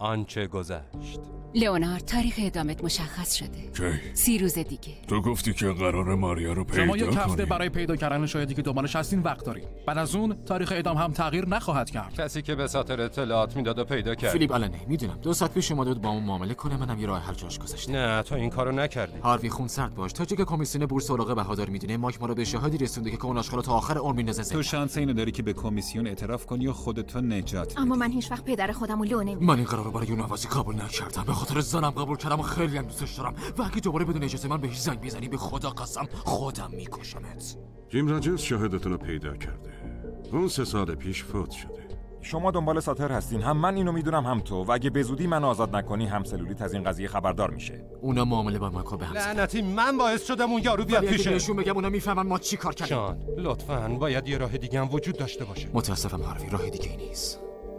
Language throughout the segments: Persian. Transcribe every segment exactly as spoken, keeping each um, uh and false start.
آنچه گذشت. لئونارد، تاریخ اعدامت مشخص شده. کی؟ سی روز دیگه. تو گفتی که قرار ماریا رو پیدا شما کنی. یک هفته برای پیدا کردن شاهدی که دنبالش هستین وقت دارین. بعد از اون تاریخ اعدام هم تغییر نخواهد کرد. کسی که به ساتر اطلاعات میداد و پیدا کرد. فیلیپ آلنه، میدونم دو ساعت پیش اومده بود با اون معامله کنه، منم یه راه حل جاش گذاشتم. نه تو این کارو نکردی. هاروی خون سرد باش. تا که کمیسیون بورس اوراق بهادار میدونه مایک ما رو به شاهدی رسونده که اون آشغالو تا آخر عمر میندازه. تو شانس اینو داری که به کمیسیون اعتراف کنی و خودت نجات. اما من هیچ وقت پدر خودمو لو نمیدم. من این قرارو برای اون نوازی قبول نکردم. به خاطر زنم قبول کردم و خیلی هم دوستش دارم. و اگه دوباره بدون اجازه من بهش زنگ بزنی به خدا قسم خودم میکشمت. جیم راجرز شاهدتون رو پیدا کرده. اون سه سال پیش فوت شده. شما دنبال ساتر هستین، هم من اینو میدونم هم تو، و اگه به زودی من آزاد نکنی هم سلولیت از این قضیه خبردار میشه. اونا معامله با ماکو به هم زدن. لعنتی من باعث شدم اون یارو بیاد پیشه. بهشون بگم اونا میفهمن ما چی کار کردیم. جان لطفاً باید یه راه دیگه هم وجود داشته باشه. متاسفم هاروی، راه دیگه ای نیست.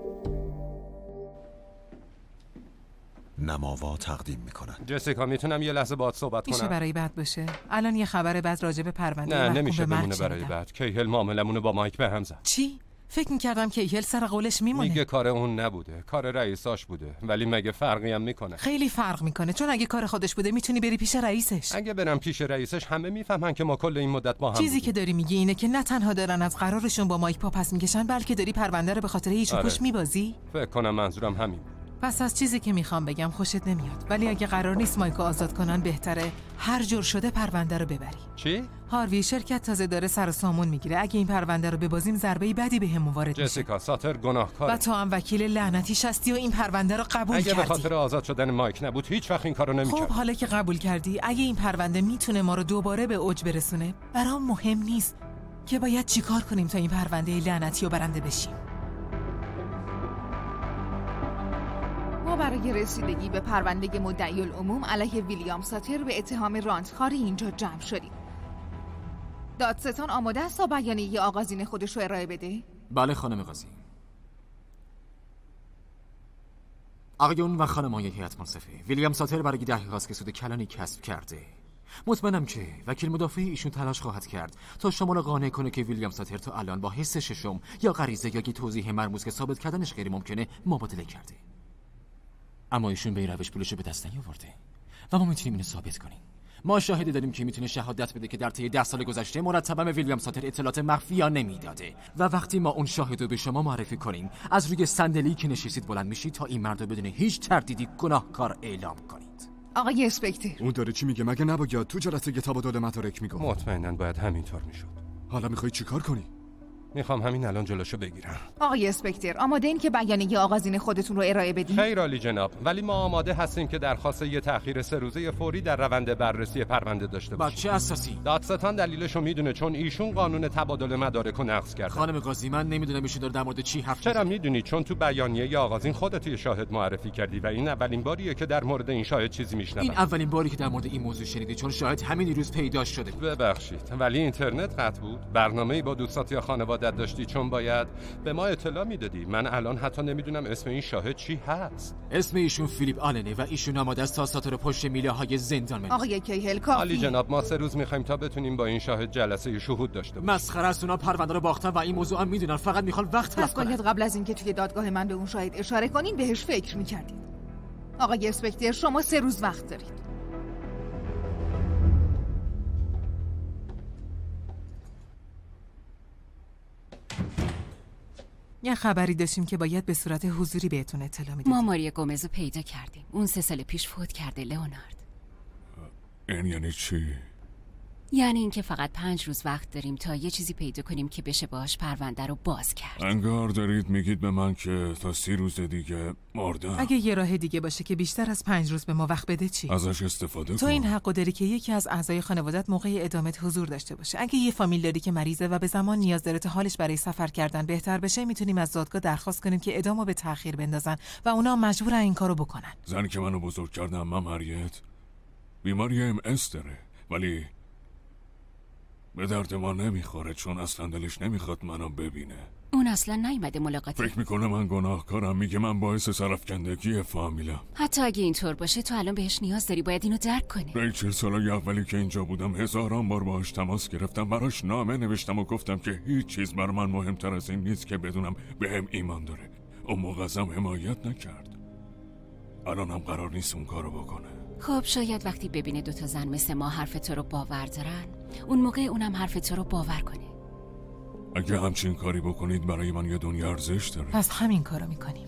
نماوا تقدیم میکنن. جسیکا میتونم یه لحظه باهات صحبت کنم؟ میشه برای بعد باشه؟ الان یه خبر بعد راجع به پرونده نه محکوم نمیشه به مرگ بمونه برای شنیدم. بعد. کیهل معاملمونو با مایک به هم زد. چی؟ فکر میکردم که کیهل سر قولش میمونه. میگه کار اون نبوده، کار رئیساش بوده، ولی مگه فرقی هم میکنه؟ خیلی فرق میکنه، چون اگه کار خودش بوده میتونی بری پیش رئیسش. اگه برم پیش رئیسش همه میفهمن که ما کل این مدت با هم چیزی بودیم. که داری میگی اینه که نه تنها دارن از قرارشون با مایک پا پس میکشن، بلکه داری پرونده رو به خاطر هیچ و آره. پوش میبازی. فکر کنم منظورم همین. پس از چیزی که میخوام بگم خوشت نمیاد، ولی اگه قرار نیست مایکو آزاد کنن بهتره هر جور شده پرونده رو ببری. چی؟ هاروی، شرکت تازه داره سر و سامون میگیره. اگه این پرونده رو ببازیم ضربه بدی بهمون وارد میشه. جسیکا ساتر گناهکاره. و تو هم وکیل لعنتیش هستی و این پرونده رو قبول اگه کردی. به خاطر آزاد شدن مایک نبود هیچ وقت این کارو نمی‌کرد. خب حالا که قبول کردی، اگه این پرونده میتونه ما رو دوباره به اوج برسونه، برام مهم نیست که باید چیکار کنیم تا این پرونده لعنتی رو برنده بشیم. ما برای رسیدگی به پرونده مدعی العموم علیه ویلیام ساتر به اتهام رانتخواری اینجا جمع شدیم. دادستان آماده است تا بیانیه آغازین خودش رو ارائه بده؟ بله خانم قاضی. آقایون و خانم‌های هیئت منصفه، ویلیام ساتر برای دهه هاست که سود کلانی کسب کرده. مطمئنم که وکیل مدافع ایشون تلاش خواهد کرد تا شما را قانع کنه که ویلیام ساتر تا الان با حس ششم یا غریزه یا یه توضیح مرموز که ثابت کردنش غیر ممکنه مبادله کرده. اما ایشون به این روش پولشو به دست نیاورده و ما میتونیم اینو ثابت کنیم. ما شاهدی داریم که میتونه شهادت بده که در طی ده سال گذشته مرتبا به ویلیام ساتر اطلاعات مخفی نمیداده و وقتی ما اون شاهدو به شما معرفی کنیم از روی صندلی که نشستید بلند میشید تا این مردو بدون هیچ تردیدی گناهکار اعلام کنید. آقای اسپکتر، اون داره چی میگه؟ مگه نباید تو جلسه تبادل مدارک میگه؟ مطمئناً باید همینطور میشد. حالا میخوای چیکار کنی؟ میخوام همین الان جلوشو بگیرم. آقای اسپکتر، آماده این که بیانیه آغازین خودتون رو ارائه بدین؟ خیر عالی جناب، ولی ما آماده هستیم که درخواست یه تأخیر سه روزه فوری در روند بررسی پرونده داشته باشیم. بچه اساسی. دادستان دلیلشو میدونه، چون ایشون قانون تبادل مدارک رو نقض کرده. خانم قاضی، من نمیدونم ایشون داره در مورد چی حرف میزنه. چرا میدونی؟ چون تو بیانیه آغازین خودت یه شاهد معرفی کردی و این اولین باریه که در مورد این شاهد چیزی میشنوم. این اولین باری که در مورد این موضوع شنیدی، چون شاهد همین روز پیدا شده. ببخشید، ولی اینترنت قطع بود. برنامه‌ای با دوستات یا خانواده‌ات داشتی، چون باید به ما اطلاع میدادی. من الان حتی نمیدونم اسم این شاهد چی هست. اسم ایشون فیلیپ آلنه و ایشون آماده است تا ساتر پشت میله های زندان بندازه. آقای کیهل کافی. عالی جناب، ما سه روز میخوایم تا بتونیم با این شاهد جلسه شهود داشته باشیم. مسخره است، اونا پرونده رو باختن و این موضوع هم میدونن، فقط میخوان وقت تلف کنن. باید قبل از اینکه توی دادگاه من به اون شاهد اشاره کنین بهش فکر میکردید. آقای اسپکتر، شما سه روز وقت دارید. یه خبری داشتیم که باید به صورت حضوری بهتون اطلاع میدیم. ما ماریا گومز رو پیدا کردیم. اون سه سال پیش فوت کرده لئونارد. این یعنی چی؟ یعنی اینکه فقط پنج روز وقت داریم تا یه چیزی پیدا کنیم که بشه باهاش پرونده رو باز کرد. انگار دارید میگید به من که تا سی روز دیگه مردم. اگه یه راه دیگه باشه که بیشتر از پنج روز به ما وقت بده چی؟ ازش استفاده تو کن. این حقو داری که یکی از اعضای خانوادت موقع ادامت حضور داشته باشه. اگه یه فامیل داری که مریضه و به زمان نیاز داره تا حالش برای سفر کردن بهتر بشه، میتونیم از دادگاه درخواست کنیم که ادامو به تأخیر بندازن و اونا مجبورن این کارو بکنن. زنی که منو بزرگ کرده امم هریت بیماری ام اس داره، ولی به درد ما نمیخوره چون اصلا دلش نمیخواد منو ببینه. اون اصلا نیومده ملاقات. فکر میکنه من گناهکارم، میگه من باعث سرفکندگی فامیلم. حتی اگه اینطور باشه تو الان بهش نیاز داری، باید اینو درک کنی. ریچل سالای اولی که اینجا بودم هزاران بار باهاش تماس گرفتم، براش نامه نوشتم و گفتم که هیچ چیز بر من مهمتر از این نیست که بدونم بهم ایمان داره. اون موقع ازم حمایت نکرد. الان هم قرار نیست اون کارو بکنه. خب شاید وقتی ببینه دوتا زن مثل ما حرف تو رو باور دارن، اون موقع اونم حرف تو رو باور کنه. اگه همچین کاری بکنید برای من یه دنیا ارزش داره. پس همین کارو میکنیم.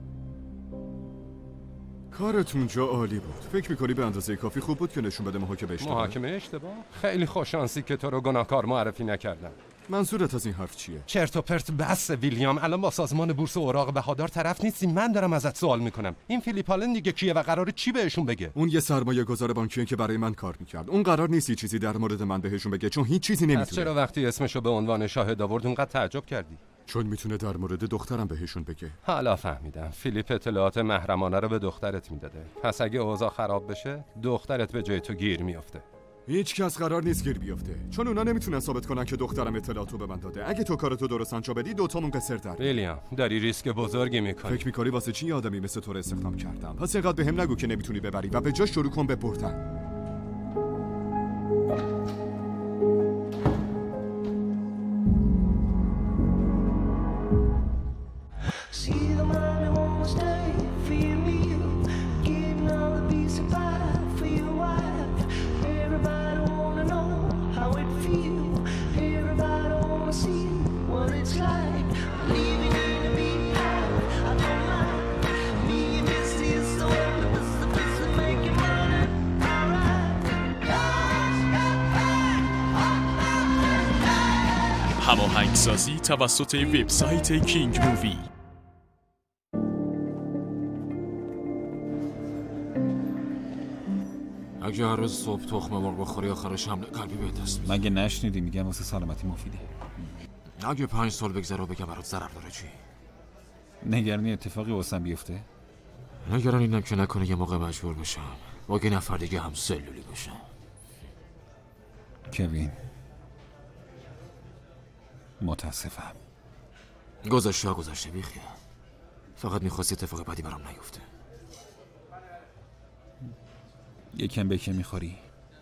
کارتون جا عالی بود. فکر میکنی به اندازه کافی خوب بود که نشون بده محاکمه اشتباه؟ محاکمه اشتباه؟ خیلی خوششانسی که تو رو گناهکار معرفی نکردن. منظورت از این حرف چیه؟ چرت و پرت بس ویلیام. الان با سازمان بورس اوراق بهادار طرف نیستی. من دارم ازت سوال میکنم. این فیلیپ آلن دیگه کیه و قراره چی بهشون بگه؟ اون یه سرمایه گذار بانکیه که برای من کار میکرد. اون قرار نیست چیزی در مورد من بهشون بگه چون هیچ چیزی نمیتونه. چرا وقتی اسمشو به عنوان شاهد آورد اونقدر تعجب کردی؟ چون میتونه در مورد دخترم بهشون بگه. حالا فهمیدم. فیلیپ اطلاعات محرمانه رو به دخترت میداده. پس اگه اوضاع خراب بشه دخترت به جای تو گیر میافته. هیچ کس قرار نیست گیر بیفته چون اونا نمیتونن ثابت کنن که دخترم اطلاعاتو به من داده. اگه تو کارتو درست انجام بدی دوتامون قصر در. ویلیام داری ریسک بزرگی میکنی. فکر میکنی واسه چی آدمی مثل تو رو استخدام کردم؟ پس اینقدر بهم نگو که نمیتونی ببری و به جاش شروع کن به بردن. هماهنگسازی توسط وبسایت کینگ مووی. اگه هر روز صبح تخم مرغ بخوری آخرش حمله قلبی به دست میاد. مگه نشنیدی میگم واسه سلامتی مفیده. اگه پنج سال بگذره و بگم برات ضرر داره چی؟ نگرانی اتفاقی واسم بیفته؟ نگران اینم که نکنه یه موقع مجبور بشم با یه نفر دیگه هم سلولی بشم. کوین متاسفم. گذشته گذشته بیخیال. فقط میخواستی اتفاق بدی برام نیفته. یکم به که میخوری؟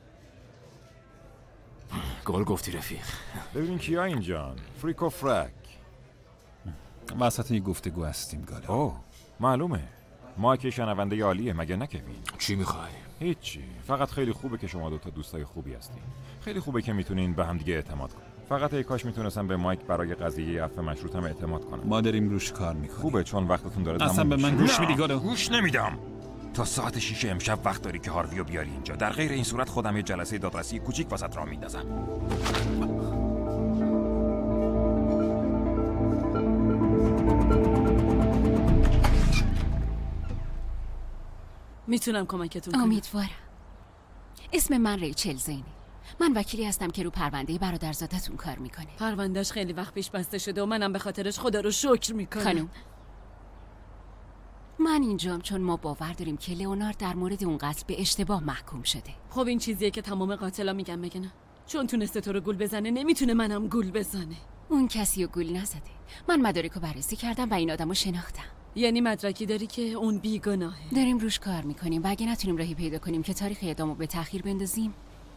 گل گفتی رفیق. ببین کیا اینجان؟ فریک و فرک. وسط یه گفتگو هستیم گالا. اوه معلومه. ما که شنونده عالیه مگه نه کوین؟ چی میخوای؟ هیچی. فقط خیلی خوبه که شما دوتا دوستای خوبی هستین. خیلی خوبه که میتونین به هم دیگه اعتماد کنین. فقط ای کاش میتونستم به مایک برای قضیه عفو مشروطم اعتماد کنم. ما داریم روش کار میکنیم. خوبه چون وقتتون داره اصلا به من گوش میدی گالا؟ گوش نمیدم. تا ساعت شیش امشب وقت داری که هارویو بیاری اینجا. در غیر این صورت خودم یه جلسه دادرسی کوچیک واسط راه میندازم. میتونم کمکتون کنم؟ امیدوارم. اسم من ریچل زینی. من وکیلی هستم که رو پرونده برادرزادتون کار میکنه. پروندهش خیلی وقت پیش بسته شده و منم به خاطرش خدا رو شکر میکنم. خانم من اینجام چون ما باور داریم که لئونارد در مورد اون قتل به اشتباه محکوم شده. خب این چیزیه که تمام قاتلا میگن مگه نه؟ چون تونسته تو رو گول بزنه نمیتونه منم گول بزنه. اون کسی رو گول نزده. من مدارکو بررسی کردم و این آدمو شناختم. یعنی مدرکی داری که اون بیگناهه؟ داریم روش کار میکنیم و اگه نتونیم راهی پیدا کنیم که تاریخ اعدامو به تأخیر بندازیم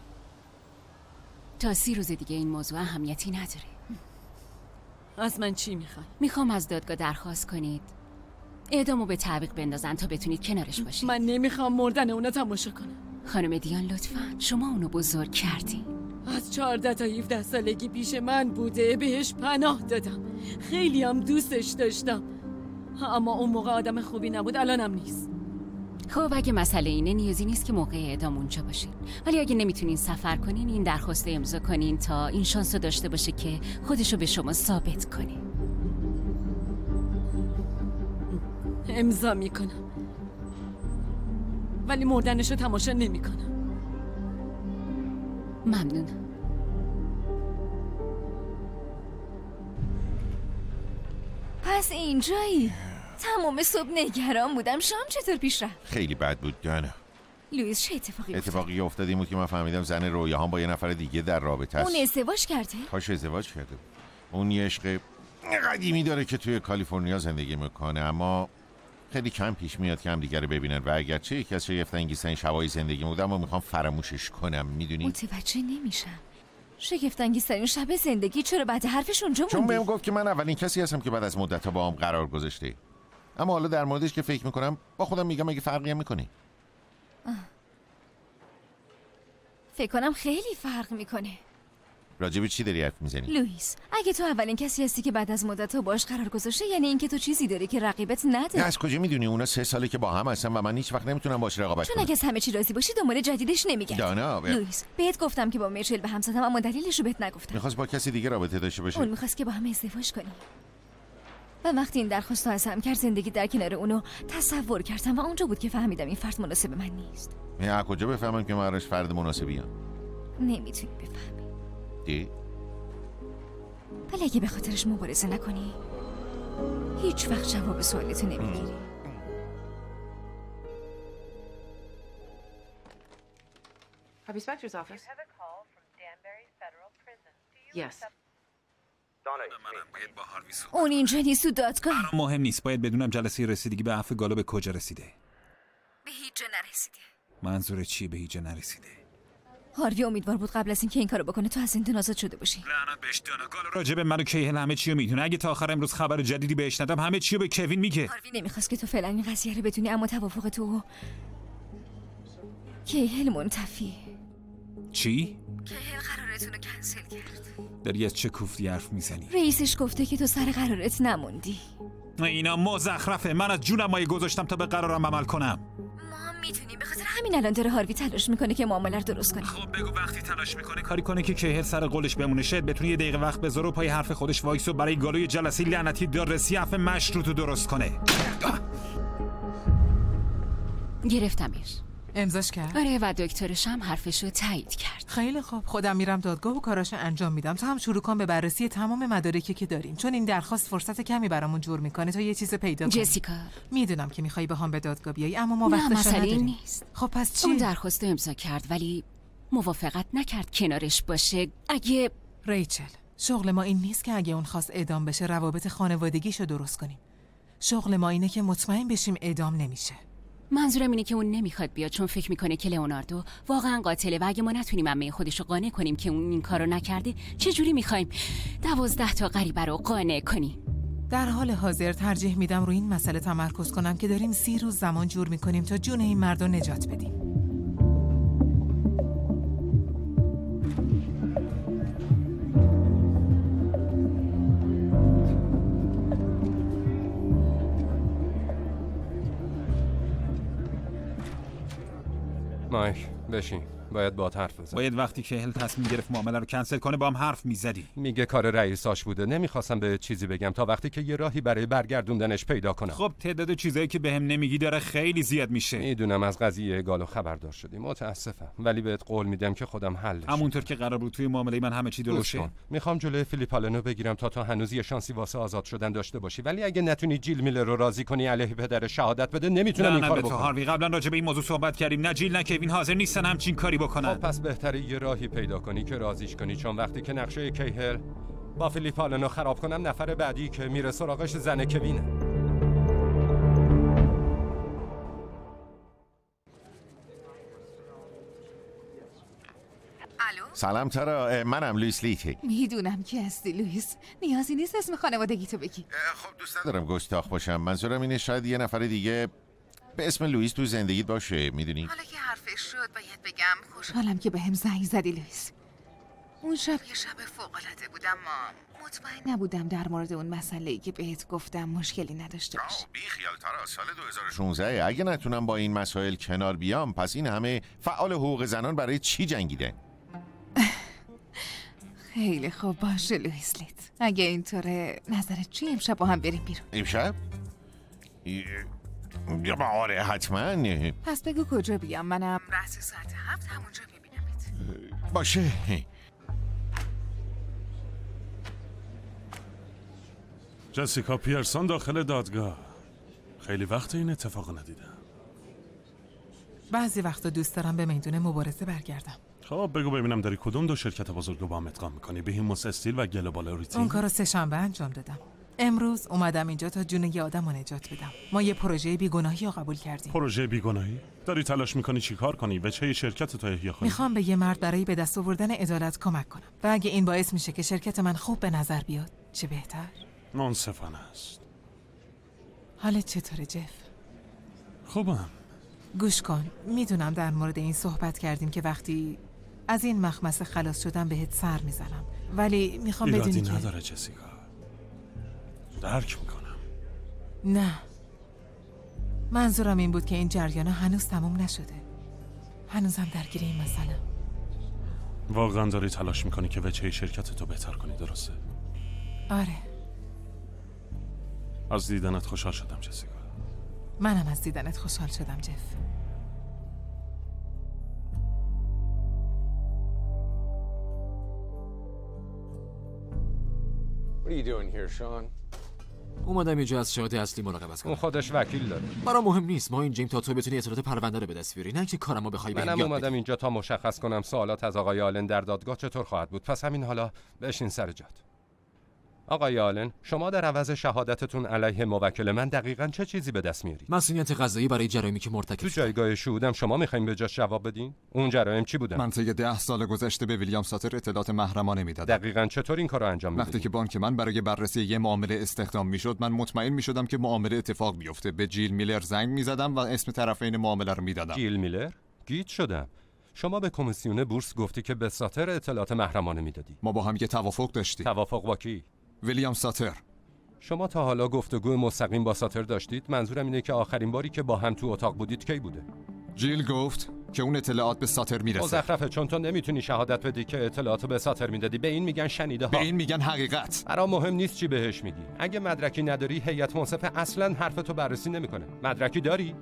تا سی روز دیگه این موضوع اهمیتی نداره. از من چی میخوای؟ میخوام از دادگاه درخواست کنید اعدامو به تعویق بندازن تا بتونید کنارش باشید. من نمیخوام مردن اونو تماشا کنم. خانم دیان لطفاً شما اونو بزرگ کردین. از چهارده تا هفده سالگی پیش من بوده، بهش پناه دادم، خیلی هم دوستش داشتم، اما اون موقع آدم خوبی نبود، الانم نیست. خب اگه مسئله اینه نیازی نیست که موقع اعدام اونجا باشین، ولی اگه نمیتونین سفر کنین این درخواست امضا کنین تا این شانس رو داشته باشه که خودشو به شما ثابت کنه. امضا میکنم ولی مردنشو تماشا نمیکنم. ممنونم. پس اینجایی؟ تمام صبح نگران بودم. شام چطور پیش رفت؟ خیلی بد بود دانا. لوئیس چه اتفاقی افتاد؟ اتفاقی افتاد این بود که من فهمیدم زن رویاهام با یه نفر دیگه در رابطه است. اون ازدواج کرده؟ پاش ازدواج کرده. اون یه عشق قدیمی داره که توی کالیفرنیا زندگی میکنه، اما خیلی کم پیش میاد که هم دیگه رو ببینن و اگرچه یکی از شگفت انگیزترین شبای زندگی بوده اما میخوام فراموشش کنم. میدونی؟ متوجه نمیشم. شگفت انگیزترین شب زندگی چرا بعد حرفش اونجا موندی؟ چون بهم گفت که من اولین کسی هستم که بعد از مدت‌ها با هم قرار گذاشته. اما حالا در موردش که فکر میکنم با خودم میگم اگه فرقی هم میکنه. فکر کنم خیلی فرق میکنه. راجب چی داری حرف میزنی؟ لوئیس، اگه تو اولین کسی هستی که بعد از مدت ها باش قرار گذاشته، یعنی اینکه تو چیزی داری که رقیبت نداره. از کجا میدونی؟ اونا سه ساله که با هم هستن و من هیچ وقت نمیتونم باش رقابت چون کنم. اگه از همه چی راضی باشی دنبال جدیدش نمیگردی. دانا ب... لوئیس، بهت گفتم که با میچل به هم زدم اما دلیلش رو بهت نگفتم. میخواست با کسی دیگه رابطه داشته باشه. اون میخواست که با هم ازدواج کنی. و وقتی این درخواست رو ازم کرد، زندگی در کنار اونو تصور کردم و اونجا بود که فهمیدم این فرد مناسب من نیست. من از کجا بفهمم که من براش فرد مناسبیام؟ نمیتونی بفهمی. دی؟ ولی اگه به خاطرش مبارزه نکنی، هیچ وقت جواب سوالتو نمیگیری. Have you spoke to his office? You have a call from Danbury Federal Prison. Do you Yes. اون اینجا نیست، تو دادگاه. مهم نیست. باید بدونم جلسه رسیدگی به عفو گالو به کجا رسیده. به هیچ جا نرسیده. منظور چیه به هیچ جا نرسیده؟ هاروی امیدوار بود قبل از اینکه این کارو بکنه تو از زندان آزاد شده باشی. لعنت بهش دانا. گالو راجع به من و کیهل همه چی رو میدونه. اگه تا آخر امروز خبر جدیدی بهش ندم همه چی رو به کوین میگه. هاروی نمیخواست که تو فعلا این قضیه رو بدونی، اما توافق تو کیهل منتفی. چی؟ کیهل قرارتون رو کنسل کرد. داری از چه کوفتی حرف میزنی؟ رئیسش گفته که تو سر قرارت نموندی. اینا مزخرفه. من از جونم مایه گذاشتم تا به قرارم عمل کنم. ما میتونیم، به خاطر همین الان داره هاروی تلاش میکنه که معامله رو درست کنه. خب بگو وقتی تلاش میکنه کاری کنه که کیهل سر قولش بمونه. شاید بتونه یه دقیقه وقت بذاره و پای حرف خودش وایسو برای گالوی جلسه لعنتی دادرسی عفو مشروط رو درست کنه. گرفتمش. امضاش کرد؟ آره و دکترش هم حرفشو تایید کرد. خیلی خوب، خودم میرم دادگاه و کاراشو انجام میدم. تو هم شروع کن به بررسی تمام مدارکی که داریم، چون این درخواست فرصت کمی برامون جور میکنه تا یه چیز پیدا کنیم. جسیکا، میدونم که میخوای بهام به دادگاه بیای، اما ما وقتش وقتشو نداریم. نیست. خب پس چی؟ اون درخواست امضا کرد ولی موافقت نکرد کنارش باشه. اگه ریچل، شغل ما این نیست که اگه اون خواست اعدام بشه روابط خانوادگیشو درست کنیم. شغل ما اینه که مطمئن بشیم اعدام نمیشه. منظورم اینه که اون نمیخواد بیاد چون فکر میکنه که لئوناردو واقعا قاتله و اگه ما نتونیم عمه خودشو قانع کنیم که اون این کارو نکرده، چه جوری میخوایم دوازده تا غریبه رو قانع کنیم؟ در حال حاضر ترجیح میدم روی این مسئله تمرکز کنم که داریم سی روز زمان جور میکنیم تا جون این مرد رو نجات بدیم. مایک بشین، باید با حرف بزن. باید وقتی که هل تصمیم گرفت معامله رو کنسل کنه با هم حرف میزدی. میگه کار رئیساش بوده. نمیخواستم به چیزی بگم تا وقتی که یه راهی برای برگردوندنش پیدا کنم. خب تعداد چیزایی که بهم نمیگی داره خیلی زیاد میشه. میدونم از قضیه گالو خبردار شدی، متاسفم، ولی بهت قول میدم که خودم حلش. همونطور که قرار بود توی معامله من همه چی درست شه. میخوام جلوی فیلیپ آلنو بگیرم تا تا هنوز یه شانسی واسه آزاد شدن داشته باشی، ولی اگه نتونی جیل میلر رو راضی کنی علیه پدر شهادت بده، نمیتونم این کارو بکنم. هاروی قبلا راجع به این موضوع صحبت کردیم. نه جیل نه کوین حاضر نیستن همچین کاری بکنن. خب پس بهتره یه راهی پیدا کنی که راضیش کنی، چون وقتی که نقشه کیهل با فیلیپ آلنو خراب کنم، نفر بعدی که میره سراغش زن کوینه. سلام تارا، منم لوئیس لیتی. میدونم که هستی لوئیس، نیازی نیست اسم خانوادگی تو بگی. خب دوست ندارم گستاخ باشم، منظورم اینه شاید یه نفر دیگه به اسم لوئیس تو زندگیت باشه، میدونی؟ حالا که حرفش شد باید بگم خوشحالم که بهم زنگ زدی لوئیس. اون شب یه شب فوق‌العاده بود، اما مطمئن نبودم در مورد اون مسئله‌ای که بهت گفتم مشکلی نداشته باشه. بی خیال تارا، سال دو هزار و شانزده اگه نتونم با این مسائل کنار بیام، پس این همه فعال حقوق زنان برای چی جنگیدن؟ خیلی خوب باشه لوئیس لیت، اگه اینطوره نظرت چی امشب با هم بریم بیرون؟ امشب؟ یا با آره حتما. پس بگو کجا بیام، منم رأس ساعت هفت همونجا میبینمت. باشه. جسیکا پیرسون داخل دادگاه. خیلی وقت این اتفاق ندیدم. بعضی وقتا دوست دارم به میدون مبارزه برگردم. خب بگو ببینم داری کدوم دو شرکت بزرگ رو با هم ادغام میکنی؟ بهیموس استیل و گلوبالاریتی؟ اون کارو سه شنبه انجام دادم. امروز اومدم اینجا تا جون یه آدم رو نجات بدم. ما یه پروژه بیگناهی رو قبول کردیم. پروژه بیگناهی؟ داری تلاش میکنی چی کار کنی؟ به چه شرکت تو احیا کنی؟ میخوام به یه مرد برای به دست آوردن عدالت کمک کنم و اگه این باعث میشه که شرکت من خوب به نظر بیاد چه بهتر. منصفانه است. حالت چطوره جف؟ خوبم. گوش کن، میدونم در مورد این صحبت کردیم که وقتی از این مخمسه خلاص شدم بهت سر میزنم، ولی میخوام بدونی ایرادی که نداره جسیکا، درک میکنم. نه، منظورم این بود که این جریان هنوز تموم نشده. هنوزم درگیر این مسئله. واقعا داری تلاش میکنی که وجهه شرکت تو بهتر کنی، درسته؟ آره. از دیدنت خوشحال شدم جسیکا. منم از دیدنت خوشحال شدم جف. What are you doing here, Sean? اومدم اینجا از شاهد اصلی مراقبت کنم. اون خودش وکیل داره. برام مهم نیست، ما اینجاییم تا تو بتونی اطلاعات پرونده رو به دست بیاری، نه که کارمو بخوای بهم یاد بدی. منم اومدم اینجا تا مشخص کنم سوالات از آقای آلن در دادگاه چطور خواهد بود. پس همین حالا بشین سر جات. آقای آلن، شما در عوض شهادتتون علیه موکل من دقیقاً چه چیزی به دست میارید؟ مسئولیت قضایی برای جرایمی که مرتکب تو جایگاه شهودم شما میخواین به جاش جواب بدین؟ اون جرایم چی بودن؟ من طی ده سال گذشته به ویلیام ساتر اطلاعات محرمانه میدادم. دقیقاً چطور این کارو انجام میدید؟ وقتی که بانک من برای بررسی یه معامله استخدام میشد، من مطمئن میشدم که معامله اتفاق بیفته. به جیل میلر زنگ میزدم و اسم طرفین معامله رو میدادم. جیل میلر؟ گیج شدم. شما به کمیسیون بورس گفتی که به ساتر اطلاعات محرمانه میدادی. ما با هم یه توافق داشتیم. توافق با کی؟ ویلیام ساتر. شما تا حالا گفتگو مستقیم با ساتر داشتید؟ منظورم اینه که آخرین باری که با هم تو اتاق بودید کی بوده؟ جیل گفت که اون اطلاعات به ساتر میرسه. مزخرفه، چون تو نمیتونی شهادت بدی که اطلاعاتو به ساتر میدادی. به این میگن شنیده ها. به این میگن حقیقت. برا مهم نیست چی بهش میگی. اگه مدرکی نداری هیئت منصفه اصلا حرفتو بررسی نمیکنه. مدرکی داری؟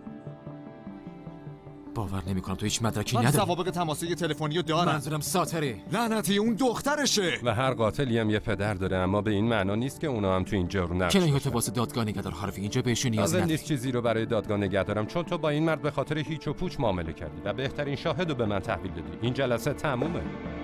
باور نمیکنم تو هیچ مدرکی من نداری. سوابق تماسی تلفنی رو دارم. منظورم ساتره. لعنتی اون دخترشه. و هر قاتلی هم یه پدر داره، اما به این معنا نیست که اونا هم تو این جرم نقش. کنایه‌ات واسه دادگاه نگهدار حرفی اینجا بهشون نیاز لازم نداری. نیست چیزی رو برای دادگاه نگه دارم، چون تو با این مرد به خاطر هیچ و پوچ معامله کردی و بهترین شاهد رو به من تحویل دادی. این جلسه تمومه.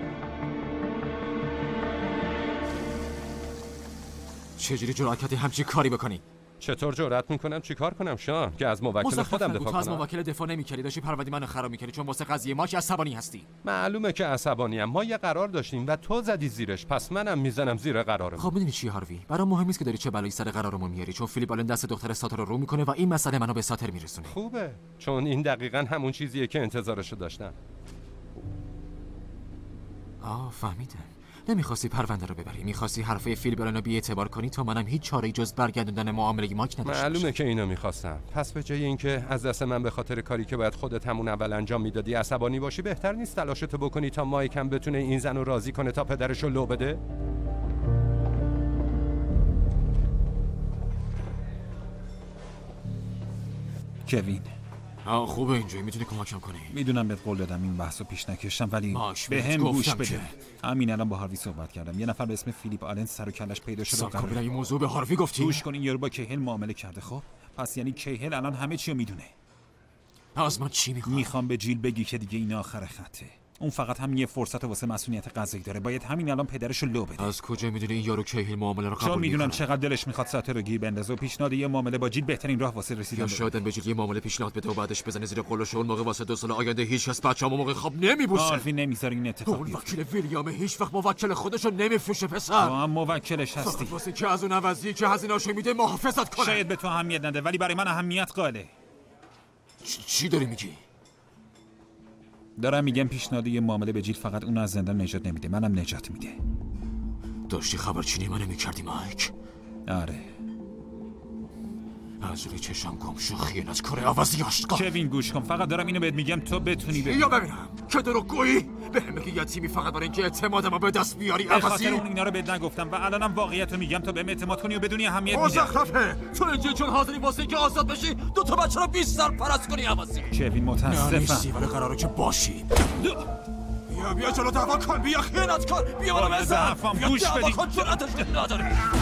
چجوری جرأت کردی همچین کاری بکنی؟ چطور جرأت میکنم چیکار کنم شان که از موکل خودم دفاع کنم؟ تو از موکل دفاع نمی‌کردی، داشتی پرونده منو خراب می‌کردی چون واسه قضیه ما که عصبانی هستی. معلومه که عصبانیم. ما یه قرار داشتیم و تو زدی زیرش، پس منم میزنم زیر قرارم. خب میدونی چی هاروی؟ برام مهم نیست که داری چه بلایی سر قرارمون میاری، چون فیلیپ آلن دست دختر ساتر رو رو میکنه و این مسئله منو به ساتر میرسونه. خوبه، چون این دقیقاً همون چیزیه که انتظارشو داشتم. آه فهمیدم. نمیخواستی پرونده رو ببری، میخواستی حرفای فیلیپ آلن رو بی‌اعتبار کنی تا منم هیچ چاره‌ای جز برگردوندن معامله ماک نداشته. معلومه که اینو میخواستم. پس به جای اینکه از دست من به خاطر کاری که باید خودت همون اول انجام میدادی عصبانی باشی، بهتر نیست تلاشتو بکنی تا مایک هم بتونه این زن رو راضی کنه تا پدرشو لو بده؟ کوین. آه خوبه اینجوری میتونی کمکم کنی. میدونم بهت قول دادم این بحثو پیش نکشم، ولی به هم گوش بده. که. همین الان با هاروی صحبت کردم. یه نفر به اسم فیلیپ آلن سر و کلش پیدا شده. قبل این موضوع به هاروی گفتی؟ گوش کن، این یارو با کیهل معامله کرده. خب پس یعنی کیهل الان همه چی رو میدونه. از من چی میخوای؟ میخوام به جیل بگی که دیگه این آخر خطه. اون فقط هم یه فرصت واسه مسئولیت قضایی داره. باید همین الان پدرشو لو بده. از کجا میدونی این یارو کیهل معامله رو قبول چون میدونم میکنه؟ چقدر دلش میخواد ساتر رو گیر بندازه و پیشنهاد یه معامله با جیل بهترین راه واسه رسیدن یا شاید به جیل یه معامله پیشنهاد بده و بعدش بزنه زیر قلوش. اون موقع واسه دو سال آینده هیچ کس بچه‌مو موقع خواب نمیبوسه. حرفی نمیذاره این اتفاق اون وکیل ویلیام هیچ وقت موکل خودشو نمیفروشه پسر. تو هم موکلش هستی. واسه که از اون عوضی که هزینه‌اشو میده محافظت کنه. شاید به تو اهمیت نده ولی برای من اهمیت قائله. چی داری میگی؟ دارم میگم پیشنهاد یه معامله به جیل فقط اون از زندان نجات نمیده، منم نجات میده. داشتی خبرچینی منو میکردی مایک؟ آره. از روی چشم گم شو خیانت کار عوضی آشقا. کوین گوش کن، فقط دارم اینو بهت میگم تو بتونی ببینی. یا ببینم که دروغگویی بهم میگی یه تیمی فقط برای اینکه اعتمادمو به دست بیاری به عوضی. خاطر اون اینا رو بهت نگفتم و الانم واقعیتو میگم تا بهم اعتماد کنی و بدونی اهمیت میده. مزخرفه. تو اینجا چون حاضری واسه اینکه آزاد بشی دو تا بچه رو بیست سال پرست کنی عوضی. کوین متاسفم. نیستی ولی قراره که باشی. بیا بیا جلو دعوا کن، بیا خیانت کن، بیا منو بزن. بیا گوش دعوا بدی. کن، جرأتش نداری.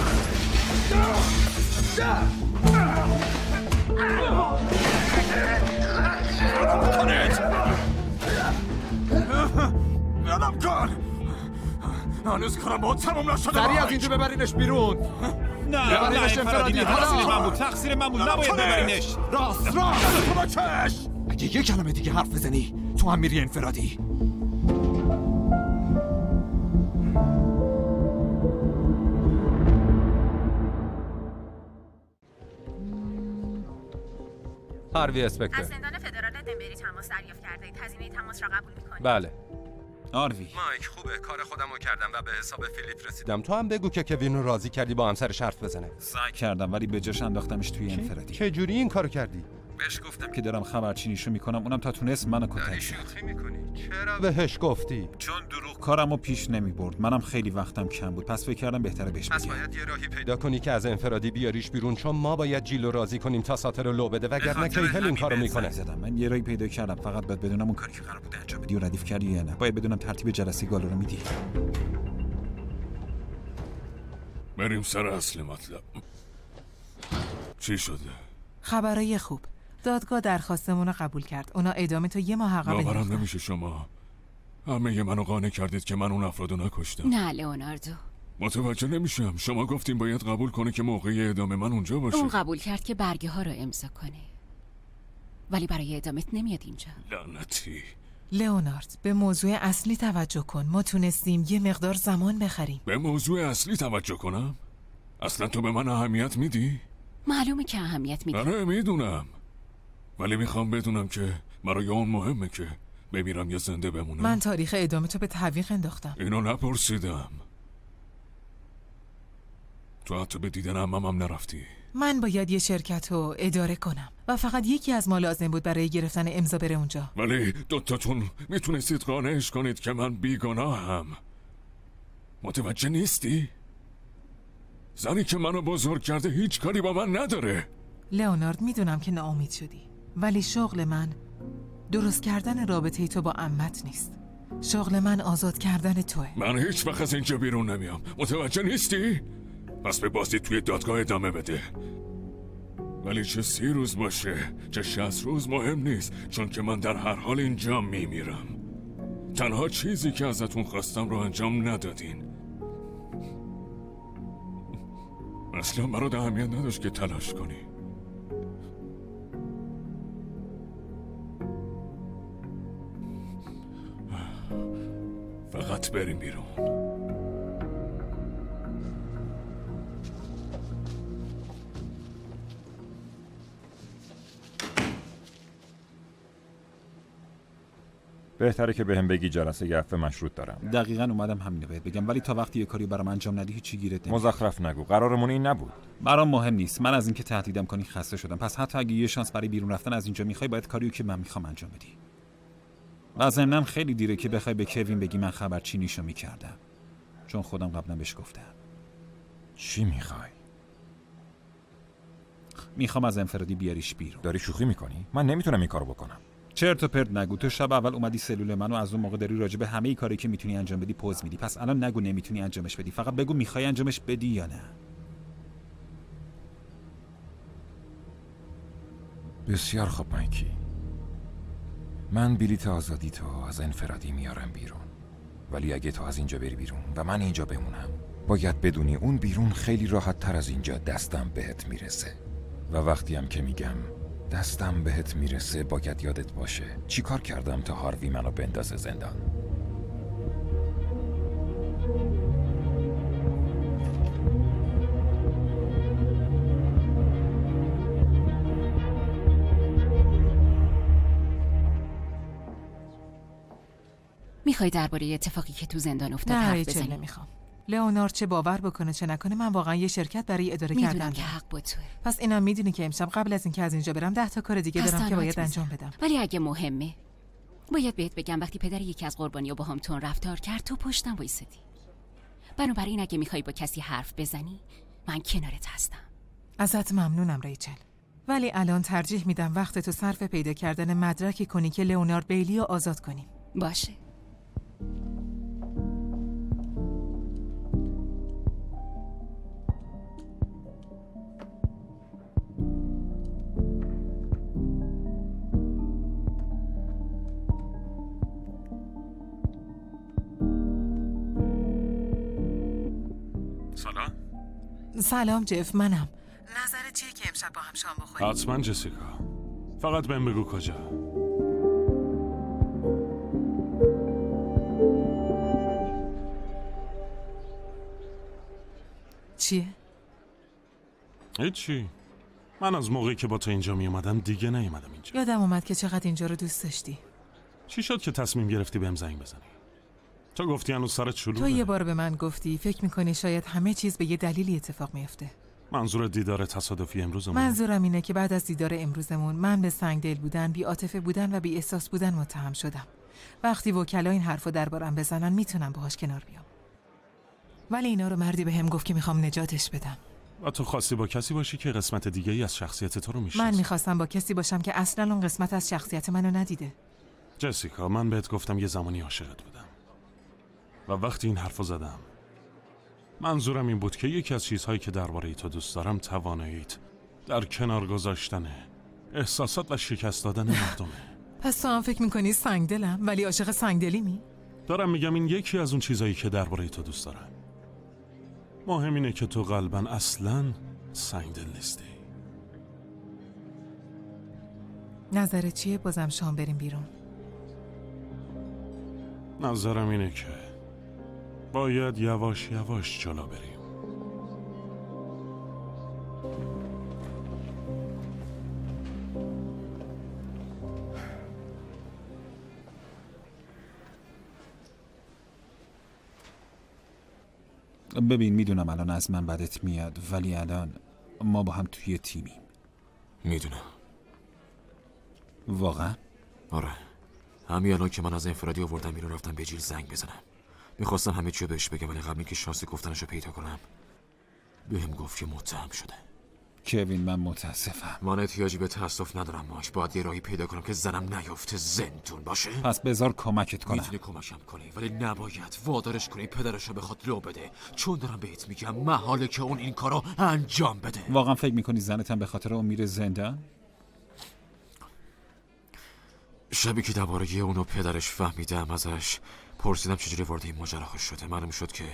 یادم کن. هنوز کارم با تموم نشده. سریع از اینجا ببرینش بیرون. نه نه انفرادی نه، تقصیر من بود، تقصیر من بود، نباید ببرینش. راست راست کمکش. اگه یه کلمه دیگه حرف بزنی تو هم میری انفرادی. هاروی اسپکتر. از زندان فدرال دنبری تماس دریافت کرده اید. هزینه تماس را قبول می‌کنید؟ بله. آروی. مایک خوبه، کار خودم رو کردم و به حساب فیلیپ رسیدم. تو هم بگو که کوین رو راضی کردی با همسرش حرف بزنه. سعی کردم ولی به جاش انداختمش توی انفرادی. چه جوری این کارو کردی؟ بهش گفتم که دارم خبرچینیشو میکنم، اونم تا تونست منو کتک شوخی میکنی؟ چرا بهش گفتی؟ چون دروغ کارمو پیش نمیبرد. منم خیلی وقتم کم بود، پس فکر کردم بهتره بهش بگم. پس باید یه راهی پیدا کنی که از انفرادی بیاریش بیرون، چون ما باید جیل رو راضی کنیم تا ساتر رو لو بده، وگرنه کیهل این کارو میکنه. زدم. من یه راهی پیدا کردم، فقط باید بدونم اون کاری که قرار بود انجام بدی و ردیف کردی یا نه. باید بدونم ترتیب جلسه گالو رو میدی. بریم سر اصل مطلب. چی شده؟ خبرای خوب. دادگاه درخواستمون رو قبول کرد. اونا اعدام تو یه ماه عقب باورم انداختن. نمیشه شما همه منو قانع کردید که من اون افرادو نکشتم. نه لئوناردو، متوجه نمیشم. شما گفتیم باید قبول کنه که موقع اعدام من اونجا باشه. اون قبول کرد که برگه ها رو امضا کنه، ولی برای اعدامت نمیاد اینجا. لعنتی. لئونارد، به موضوع اصلی توجه کن. ما تونستیم یه مقدار زمان بخریم. به موضوع اصلی توجه کنم؟ اصلا تو به من اهمیت میدی؟ معلومه که اهمیت میدی. آره میدونم، ولی میخوام بدونم که برای اون مهمه که بمیرم یا زنده بمونم. من تاریخ اعدام تو به تعویق انداختم. اینو نپرسیدم. تو حتی به دیدن عمم نرفتی. من باید یه شرکت رو اداره کنم و فقط یکی از ما لازم بود برای گرفتن امضا بره اونجا. ولی دوتاتون میتونستید قانعش کنید که من بیگناهم. متوجه نیستی؟ زنی که منو بزرگ کرده هیچ کاری با من نداره. لئونارد، میدونم که ناامید شدی، ولی شغل من درست کردن رابطه تو با عمت نیست. شغل من آزاد کردن توه. من هیچ وقت از اینجا بیرون نمیام. متوجه نیستی؟ پس به بازی توی دادگاه ادامه بده. ولی چه سی روز باشه چه شصت روز مهم نیست، چون که من در هر حال اینجا میمیرم. تنها چیزی که ازتون خواستم رو انجام ندادین. اصلا برات اهمیت نداشت که تلاش کنی. فقط بریم بیرون. بهتره که بهم بگی جلسه یه عفو مشروط دارم. دقیقاً اومدم همینو بهت بگم، ولی تا وقتی یه کاری برام انجام ندی هیچی گیرت نمیاد. مزخرف نگو، قرارمون این نبود. برام مهم نیست. من از اینکه تهدیدم کنی خسته شدم، پس حتی اگه یه شانس برای بیرون رفتن از اینجا میخوای، باید کاریو که من میخوام انجام بدی. و ضمناً خیلی دیره که بخوای به کوین بگی من خبرچینیشو میکردم، چون خودم قبلا بهش گفتم. چی میخوای؟ میخوام از انفرادی بیاریش بیرون. داری شوخی میکنی؟ من نمیتونم این کارو بکنم. چرت و پرت نگو. تو شب اول اومدی سلول منو، از اون موقع داری راجع به همه کاری که میتونی انجام بدی پوز میدی. پس الان نگو نمیتونی انجامش بدی، فقط بگو میخوای انجامش بدی یا نه. بسیار خوب مایکی. من بلیت آزادی تو از انفرادی میارم بیرون، ولی اگه تو از اینجا بری بیرون و من اینجا بمونم، باید بدونی اون بیرون خیلی راحت تر از اینجا دستم بهت میرسه. و وقتی هم که میگم دستم بهت میرسه، باید یادت باشه چی کار کردم تا هاروی منو بندازه زندان. میخوای درباره اتفاقی که تو زندان افتاد نه حرف ریچل، بزنی؟ نمیخوام. لئونارد چه باور بکنه چه نکنه، من واقعا یه شرکت برای اداره کردن میدونم که حق با توه. پس اینم میدونی که امشب قبل از اینکه از اینجا برم ده تا کار دیگه دارم که باید انجام بدم. ولی اگه مهمه باید بهت بگم وقتی پدر یکی از قربانی‌ها با هم تون رفتار کرد تو پشتم وایسادی. بنابراین اگه میخوای با کسی حرف بزنی من کنارت هستم. ازت ممنونم ریچل، ولی الان ترجیح میدم وقت تو صرف پیدا کردن مدرکی کنی که لئونارد بیلی رو آزاد کنیم. باشه. سلام. سلام جف، منم. نظرت چیه که امشب با هم شام بخوریم؟ حتما جسیکا. فقط بهم بگو کجا. چیه؟ هیچی. من از موقعی که با تو اینجا می اومدم دیگه نیومدم اینجا. یادم اومد که چقدر اینجا رو دوست داشتی. چی شد که تصمیم گرفتی بهم زنگ بزنی؟ تو گفتی هنوز سرت شلوغه. تو یه بار به من گفتی فکر میکنی شاید همه چیز به یه دلیلی اتفاق میفته. منظور دیدار تصادفی امروزمون؟ منظورم اینه که بعد از دیدار امروزمون من به سنگدل بودن، بی عاطفه بودن و بی احساس بودن متهم شدم. وقتی وکلا این حرفو دربارم بزنن میتونم باهاش کنار بیام. ولی اینا رو مردی بهم گفت که میخوام نجاتش بدم. و تو خواستی با کسی باشی که قسمت دیگه ای از شخصیت تو رو میشناسه. من میخواستم با کسی باشم که اصلا اون قسمت از شخصیت منو ندیده. جسیکا، من بهت گفتم یه زمانی عاشقت بودم. و وقتی این حرفو زدم منظورم این بود که یکی از چیزهایی که درباره تو دوست دارم تواناییت در کنار گذاشتن احساسات و شکست دادن مردمه. پس تو هم فکر میکنی سنگدلم ولی عاشق سنگدلی می؟ دارم میگم این یکی از اون چیزهایی که درباره تو دوست دارم. مهم اینه که تو قلباً اصلاً سنگدل نیستی. نظرت چیه بازم شام بریم بیرون؟ نظرم اینه که باید یواش یواش جلو بریم. ببین میدونم الان از من بدت میاد ولی الان ما با هم توی تیمیم. میدونم. واقعا؟ آره. همین الان که من از انفرادی آوردم بیرون رفتم به جیل زنگ بزنم. میخواستم همه چیو بهش بگم ولی قبل اینکه شانس گفتنشو پیدا کنم بهم گفت که متهم شده. کوین من متاسفم. من احتیاجی به تاسف ندارم ماش. باید یه راهی پیدا کنم که زنم نیفته زندون باشه. پس بذار کمکت کنم. میتونی کمکم کنی ولی نباید وادارش کنی پدرشو بخواد لو بده. چون دارم بهت میگم محاله که اون این کارو انجام بده. واقعا فکر میکنی زنتم به خاطر اون میره زندان؟ شبی که درباره اونو پدرش فهمیدم ازش پرسیدم چجوری وارد این ماجرا شده. معلوم شد که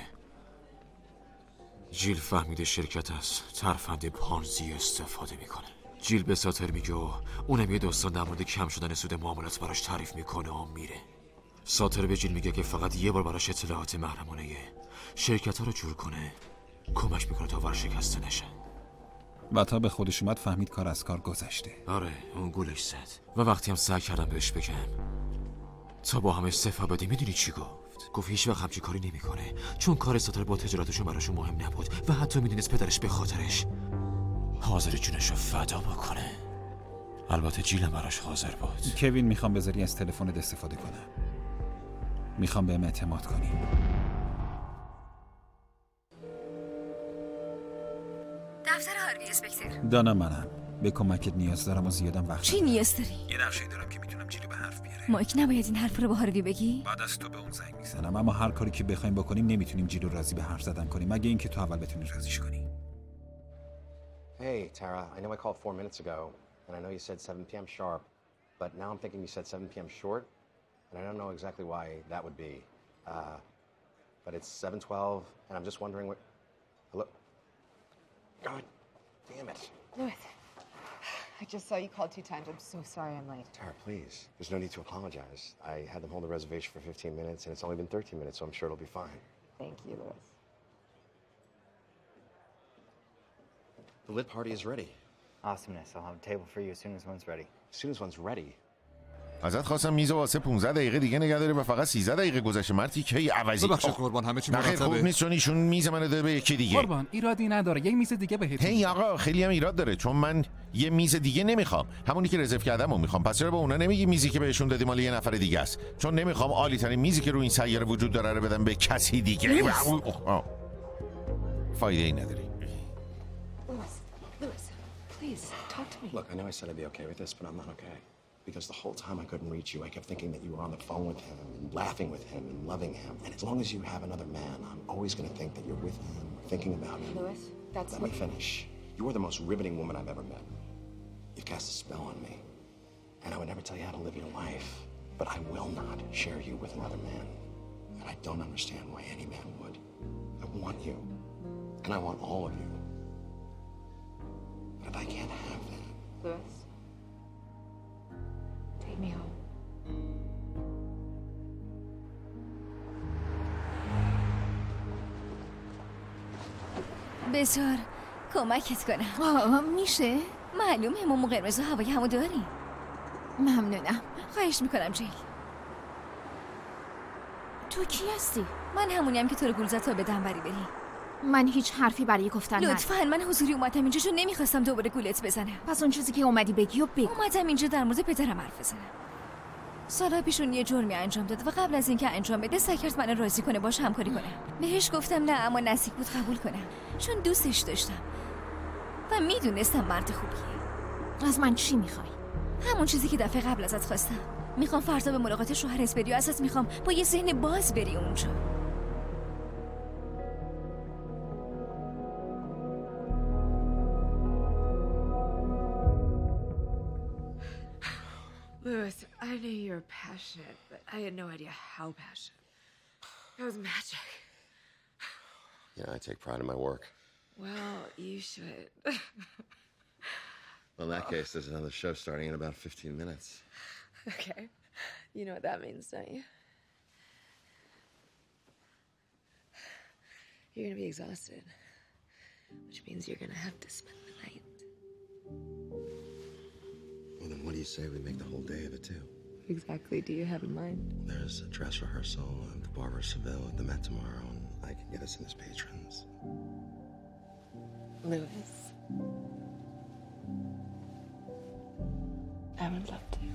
جیل فهمیده شرکت از ترفند پانزی استفاده میکنه. جیل به ساتر میگه و اونم یه داستان در مورد کم شدن سود معاملات براش تعریف میکنه و میره. ساتر به جیل میگه که فقط یه بار براش اطلاعات محرمانه شرکت ها رو جور کنه کمک میکنه تا ورشکسته نشه. و تا به خودش اومد فهمید کار از کار گذشته. آره اون گولش زد. و وقتی هم سعی کردم بهش بگم تا با هم استعفا بده میدونی چی گفت؟ گفت هیچ وقت همچین کاری نمیکنه چون کار ساتر با تجارتشون براشون مهم نبود و حتی میدونست پدرش به خاطرش حاضر جونشو فدا بکنه. البته جیلم براش حاضر بود. کوین میخوام بذاری از تلفنت استفاده کنم. میخوام بهم اعتماد کنی. دفتر هاروی اسپکتر. دانا منم. به کمکت نیاز دارم و زیادم وقت چی نیاز داری؟ یه نقشه‌ای دارم که میتونم جیلی به حرف بیاره. مایک نباید این حرف رو به هاروی بگی؟ بعد از تو به اون زنگ میزنم اما هر کاری که بخوایم بکنیم نمیتونیم جیلو راضی به حرف زدن کنیم مگه اینکه تو اول بتونی راضیش کنی. Hey Tara, I know I called four minutes ago and I know you said seven p m sharp, but now I'm thinking you said seven p m short and I don't know exactly why that would be. Uh, but it's seven twelve and I'm just wondering what Hello? God damn it. Louis, I just saw you called two times. I'm so sorry I'm late. Tara, please. There's no need to apologize. I had them hold the reservation for fifteen minutes, and it's only been thirteen minutes, so I'm sure it'll be fine. Thank you, Louis. The lit party is ready. Awesomeness. I'll have a table for you as soon as one's ready. As soon as one's ready. ازت خواستم میز واسه پانزده دقیقه دیگه نگه داره و فقط سیزده دقیقه گذشته. مرتی کی عوضی؟ ببخشید قربان همه چی مرتبه. خوب نیست چون ایشون میز منو داده به یکی دیگه. قربان ایرادی نداره یه میز دیگه بهتون. هی آقا خیلی هم ایراد داره چون من یه میز دیگه نمیخوام. همونی که رزرو کردمو میخوام. پس چرا به اونا نمیگی میزی که بهشون دادی مال یه نفر دیگه است؟ چون نمیخوام عالی ترین میزی که روی این سیاره وجود داره رو بدم به کسی دیگه. فایده ای نداره. Louis, Louis, please talk to me. Look, I know I said I'd be okay with this, but I'm not okay. Because the whole time I couldn't reach you, I kept thinking that you were on the phone with him, and laughing with him, and loving him. And as long as you have another man, I'm always going to think that you're with him, thinking about him. Louis, that's Let me finish. You are the most riveting woman I've ever met. You've cast a spell on me. And I would never tell you how to live your life. But I will not share you with another man. And I don't understand why any man would. I want you. And I want all of you. But if I can't have that... Louis, take me home. بذار کمکت کنم. آه میشه؟ معلومه مومو قرمز و هوای همو داریم. ممنونم. خواهش میکنم جیل. تو کی هستی؟ من همونیم که تو رو گول زد تا به دنبری بری. من هیچ حرفی برای گفتن ندارم. لطفاً من حضوری اومدم اینجا چون نمیخواستم دوباره گولت بزنم. پس اون چیزی که اومدی بگی و بگو. اومدم اینجا در مورد پدرم حرف بزنم. سالا پیشون یه جرمی انجام داد و قبل از اینکه انجام بده سعی کرد منو راضی کنه باش همکاری کنم. بهش گفتم نه اما نزدیک بود قبول کنم چون دوستش داشتم و میدونستم مرد خوبیه. از من چی میخوای؟ همون چیزی که دفعه قبل ازت خواستم. میخوام فردا به ملاقات شوهرت بری و ازت میخوام با یه ذهن باز بری اونجا. Lewis, I know you're passionate, but I had no idea how passionate. That was magic. Yeah, I take pride in my work. Well, you should. Well, in that case, there's another show starting in about fifteen minutes. Okay. You know what that means, don't you? You're gonna be exhausted, which means you're gonna have to spend the night. Well, then what do you say we make the whole day of it, too? Exactly do you have in mind? There's a dress rehearsal at the Barber Seville at the Met tomorrow, and I can get us in as patrons. Lewis. I would love to.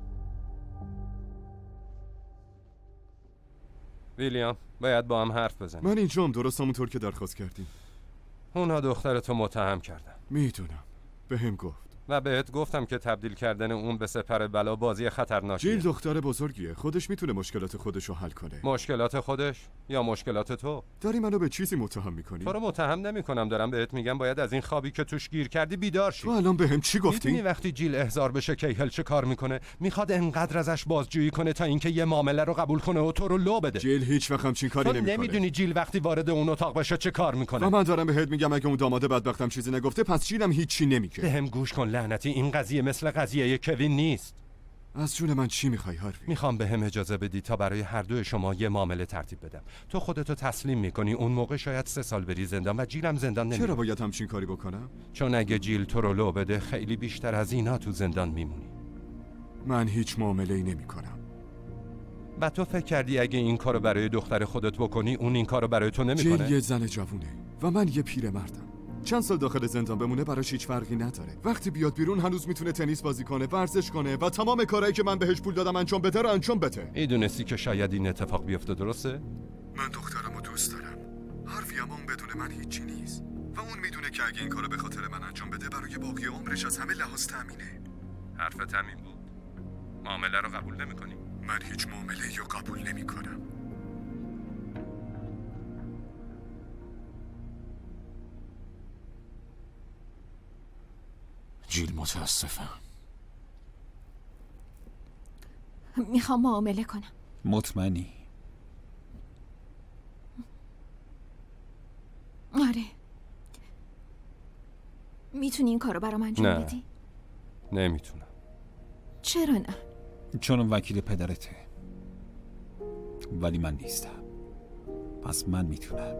ویلیام باید با هم حرف بزنیم. من اینجام درست همونطور که درخواست کردیم. اونها دخترتو متهم کردن. میدونم. به هم گفت. و بهت گفتم که تبدیل کردن اون به سپر بلا بازی خطرناکیه. جیل دختر بزرگیه. خودش میتونه مشکلات خودش رو حل کنه. مشکلات خودش یا مشکلات تو؟ داری منو به چیزی متهم میکنی؟ تو رو متهم نمیکنم، دارم بهت میگم باید از این خوابی که توش گیر کردی بیدار شی. تو الان بهم چی گفتی؟ میدونی وقتی جیل احضار بشه کیهل چه کار میکنه؟ میخواد انقدر ازش بازجویی کنه تا اینکه یه معامله رو قبول کنه و تو رو لو بده. جیل هیچ وقت همچین کاری نمیکنه. تو نمیدونی جیل وقتی وارد اون اتاق بشه چه کار میکنه. و من دارم بهت میگم اگه اون داماد بدبختم چیزی نگفته پس جیلم هیچی نمیگه. بهم گوش کن لعنتی، این قضیه مثل قضیه کوین نیست. از جون من چی میخوای هاروی؟ میخوام به هم اجازه بدی تا برای هر دوی شما یه معامله ترتیب بدم. تو خودتو تسلیم میکنی، اون موقع شاید سه سال بری زندان و جیلم زندان نمیره. چرا باید همچین کاری بکنم؟ چون اگه جیل تو رو لو بده خیلی بیشتر از اینا تو زندان میمونی. من هیچ معامله‌ای نمیکنم. و تو فکر کردی اگه این کارو برای دختر خودت بکنی اون این کارو برای تو نمیکنه؟ جیل یه زن جوونه و من یه پیرمردم. چند سال داخل زندان بمونه براش هیچ فرقی نداره. وقتی بیاد بیرون هنوز میتونه تنیس بازی کنه، ورزش کنه و تمام کارهایی که من بهش پول دادم انجام بده رو انجام بده. میدونستی که شاید این اتفاق بیفته، درسته؟ من دخترمو دوست دارم. هاروی هم اون بدون من هیچی نیست و اون میدونه که اگه این کارو به خاطر من انجام بده برای باقی عمرش از همه لحاظ تامینه. حرفت همین بود؟ معامله رو قبول نمی‌کنی؟ من هیچ معامله‌ای رو قبول نمی‌کنم. جیل متاسفم. میخوام معامله کنم. مطمئنی؟ آره. میتونی این کارو برام انجام نه. بدی؟ نمیتونم. چرا نه؟ چون اون وکیل پدرته ولی من نیستم، پس من میتونم.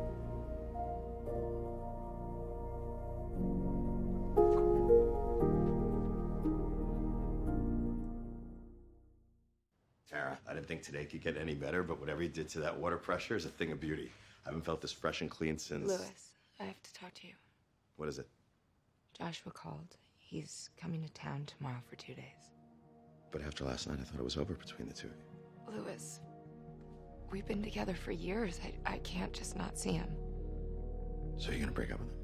Tara, I didn't think today could get any better, but whatever you did to that water pressure is a thing of beauty. I haven't felt this fresh and clean since... Lewis, I have to talk to you. What is it? Joshua called. He's coming to town tomorrow for two days. But after last night, I thought it was over between the two of you. Lewis, we've been together for years. I, I can't just not see him. So you're gonna break up with him?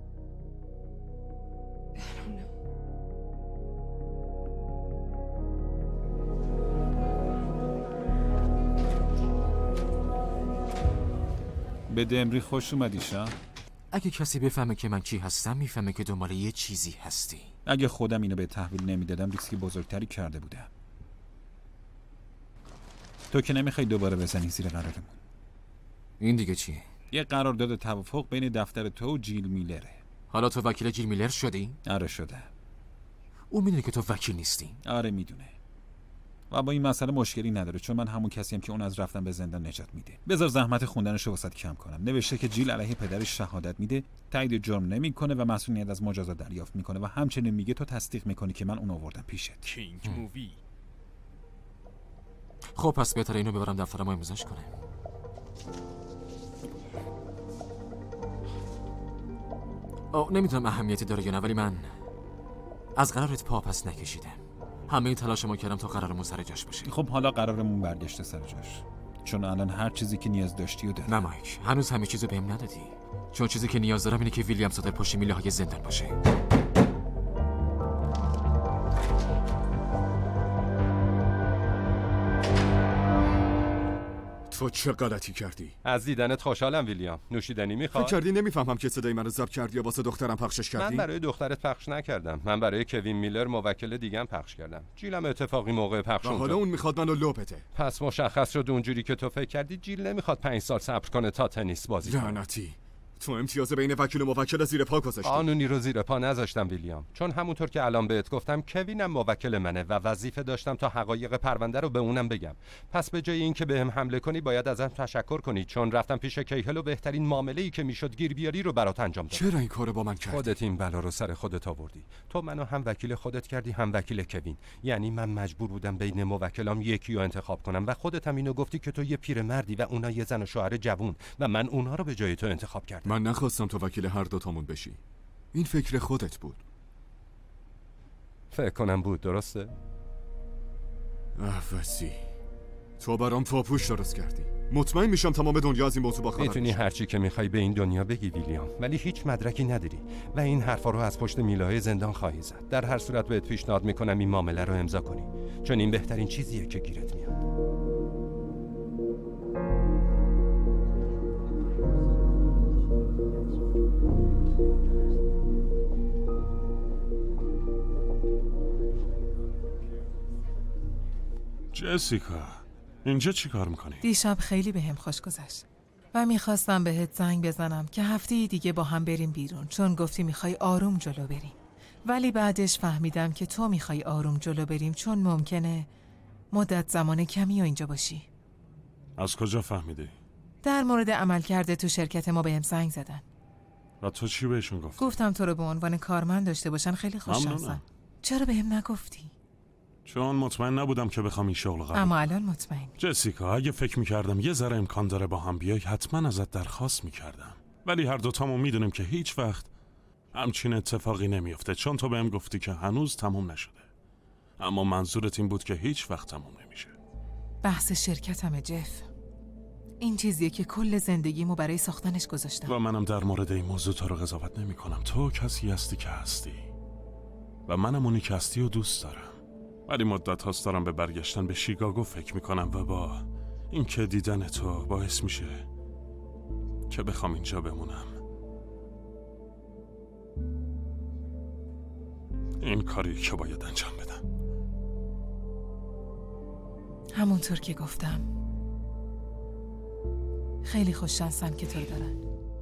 I don't know. به دمری خوش اومدی شا؟ اگه کسی بفهمه که من کی هستم میفهمه که دنبال یه چیزی هستی. اگه خودم اینو به تحویل نمیدادم ریسکی بزرگتری کرده بودم. تو که نمیخوای دوباره بزنی زیر قرارمون. این دیگه چیه؟ یه قرارداد توافق بین دفتر تو و جیل میلره. حالا تو وکیل جیل میلر شدی؟ آره شده. او میدونه که تو وکیل نیستی؟ آره میدونه. و با این مسئله مشکلی نداره، چون من همون کسیم که اون از رفتن به زندان نجات میده. بذار زحمت خوندنشو واسط کم کنم. نوشته که جیل علیه پدرش شهادت میده، تایید جرم نمیکنه و مسئولیت از مجازات دریافت میکنه و همچنین میگه تو تصدیق میکنی که من اون آوردم پیشت. کینگ مووی. خب پس بهتره اینو ببرم دفترم و امضاش کنم. آه نمیدونم اهمیتی داره یا نه، ولی من از قرارت پا پس نکشیدم. همه این تلاشمو کردم تا قرارمون سر جاش باشه. خب حالا قرارمون برگشته سر جاش، چون الان هر چیزی که نیاز داشتی و دارم. نه مایک، هنوز همه چیزو بهم ندادی. چون چیزی که نیاز دارم اینه که ویلیام ساتر پشت میله های زندان باشه. تو چه غلطی کردی؟ از دیدنت خوشحالم ویلیام. نوشیدنی میخوای؟ فکر کردی نمیفهمم که صدای منو ضبط کردی یا واسه دخترم پخشش کردی؟ من برای دخترت پخش نکردم. من برای کوین میلر موکل دیگم پخش کردم. جیلم اتفاقی موقع پخش اون. حالا اون میخواد منو لو بده. پس مشخص شد اونجوری که تو فکر کردی جیل نمیخواد پنج سال صبر کنه تا تنیس بازی کنه. لعنتی. تو امتیاز بین وکیل و موکل زیر پا گذاشتی. قانونی رو زیر پا نذاشتم ویلیام، چون همونطور که الان بهت گفتم کوینم موکل منه و وظیفه داشتم تا حقایق پرونده رو به اونم بگم. پس به جای اینکه بهم حمله کنی باید ازم تشکر کنی، چون رفتم پیش کیهل و بهترین معامله‌ای که میشد گیر بیاری رو برات انجام دادم. چرا این کارو با من کردی؟ خودت این بلا رو سر خودت آوردی. تو منو هم وکیل خودت کردی هم وکیل کوین. یعنی من مجبور بودم بین موکلام یکی رو انتخاب کنم و خودت هم اینو گفتی که تو یه پیرمردی و اونا یه زن و شوهر جوون و من اونها رو به جای تو انتخاب کردم. من نخواستم تو وکیل هر دو تامون بشی. این فکر خودت بود. فکر کنم بود، درسته؟ افسی تو برام پاپوش درست کردی. مطمئن میشم تمام دنیا از این موضوع با خبر میتونی هر چی که میخوای به این دنیا بگی ویلیام، ولی هیچ مدرکی نداری و این حرفا رو از پشت میله‌های زندان خواهی زد. در هر صورت بهت پیشنهاد میکنم این معامله رو امضا کنی، چون این بهترین چیزیه که گیرت میاد. جسیکا، اینجا چی کار میکنی؟ دیشب خیلی بهم خوش گذشت و میخواستم بهت زنگ بزنم که هفته دیگه با هم بریم بیرون، چون گفتی میخوای آروم جلو بریم. ولی بعدش فهمیدم که تو میخوای آروم جلو بریم، چون ممکنه مدت زمان کمی و اینجا باشی. از کجا فهمیدی؟ در مورد عملکرد تو شرکت ما بهم زنگ زدن. و تو چی بهشون گفتی؟ گفتم تو رو به عنوان کارمند داشته باشن خیلی خوششانسن. چرا بهم نگفتی؟ چون مطمئن نبودم که بخوام این شغل قبول. اما الان مطمئن. جسیکا، اگه فکر میکردم یه ذره امکان داره با هم بیای حتما ازت درخواست میکردم، ولی هر دوتامون میدونیم که هیچ وقت همچین اتفاقی نمیفته، چون تو بهم گفتی که هنوز تموم نشده. اما منظورت این بود که هیچ وقت تموم نمیشه. بحث شرکتمه جف. این چیزیه که کل زندگیمو برای ساختنش گذاشتم. و منم در مورد این موضوع تو رو قضاوت نمی کنم. تو کسی هستی که هستی و منم اونی که هستی و دوست دارم. ولی مدت هاست دارم به برگشتن به شیکاگو فکر میکنم و با این که دیدن تو باعث میشه که بخوام اینجا بمونم. این کاری که باید انجام بدم. همونطور که گفتم خیلی خوش شانسن که تو رو دارن.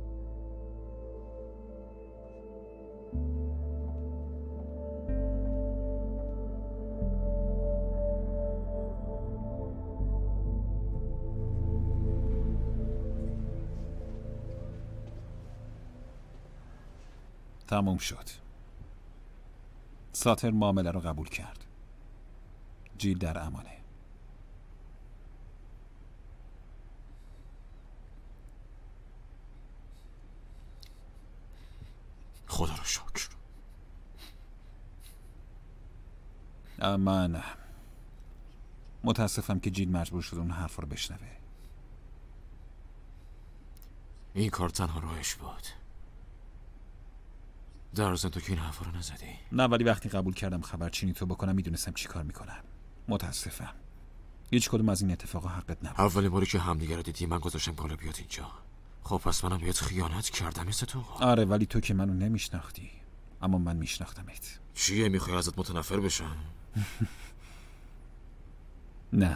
تموم شد. ساتر معامله رو قبول کرد. جیل در امانه. خدا رو شکر. من متاسفم که جیل مجبور شد اون حرف رو بشنوه. این کار تنها راهش بود. در ضمن تو که این حرفا رو نزدی. نه، ولی وقتی قبول کردم خبرچینی تو بکنم میدونستم چی کار میکنم. متاسفم. هیچ کدوم از این اتفاقا حقت نبود. اولین باری که همدیگه رو دیدی من گذاشتم بالا بیاد اینجا. خب پس منم بهت خیانت کردم مثل تو. آره، ولی تو که منو نمیشناختی، اما من میشناختمت. چیه، میخوای ازت متنفر بشم؟ نه،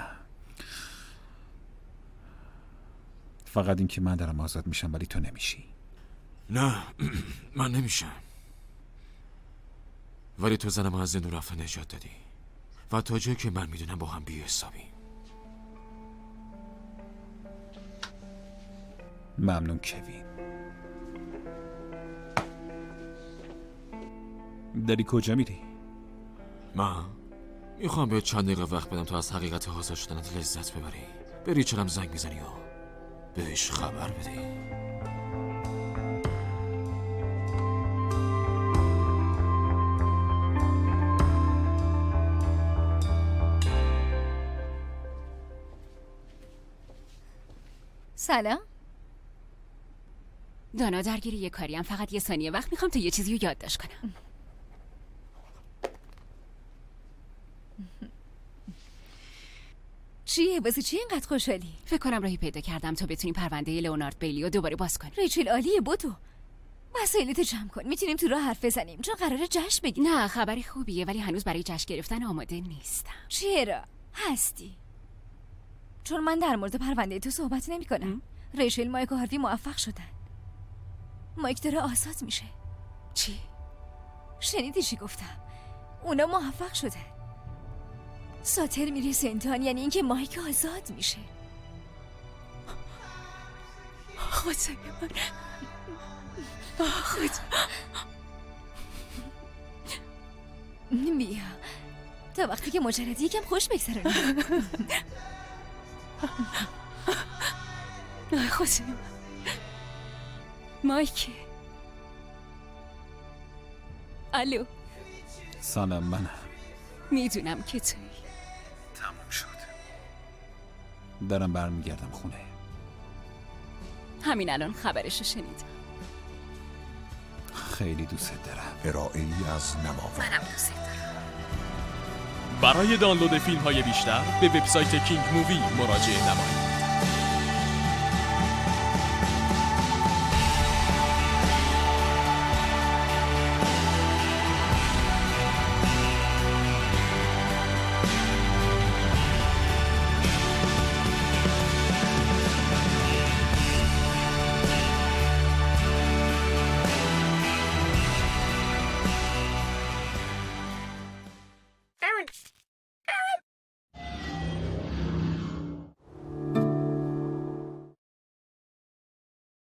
فقط این که من دارم آزاد میشم ولی تو نمیشی. نه من نمیشم، ولی تو زنم از زندون رفتن نجات دادی. و تا جایی که من میدونم با هم بی‌حسابیم. ممنون کوین. داری کجا میری؟ من میخوام به چند دقیقه وقت بدم تا از حقیقت حاضر شدنت لذت ببری. به ریچلم زنگ میزنی و بهش خبر بدی. سلام. دانا درگیری یه کاریم، فقط یه ثانیه وقت میخوام تا یه چیزی رو یادداشت کنم. چیه؟ واسه چی اینقدر خوشحالی؟ فکر کنم راهی پیدا کردم تا بتونی پرونده لئونارد بیلی رو دوباره باز کنی. ریچل عالیه، بدو. وسایلتو جمع کن. میتونیم تو راه حرف بزنیم چون قراره جشن بگیریم. نه، خبری خوبیه ولی هنوز برای جشن گرفتن آماده نیستم. چرا؟ هستی. چون من در مورد پرونده تو صحبت نمی کنم. ریچل، مایک و هاروی موفق شدن. مایک داره آزاد میشه. چی؟ شنیدی چی گفتم؟ اونا موفق شدن. ساتر میره زندان، یعنی اینکه مایک آزاد میشه. خدای من، خدا. بیا تا وقتی که مجردی یکم خوش بگذرونی. خدای من، مایک. الو. سلام، منم. میدونم که توی. تموم شد. دارم برمیگردم خونه. همین الان خبرشو شنیدم. خیلی دوست دارم. ارائه‌ای از نماوند. منم دوست دارم. برای دانلود فیلم های بیشتر به وبسایت کینگ مووی مراجعه نمایید.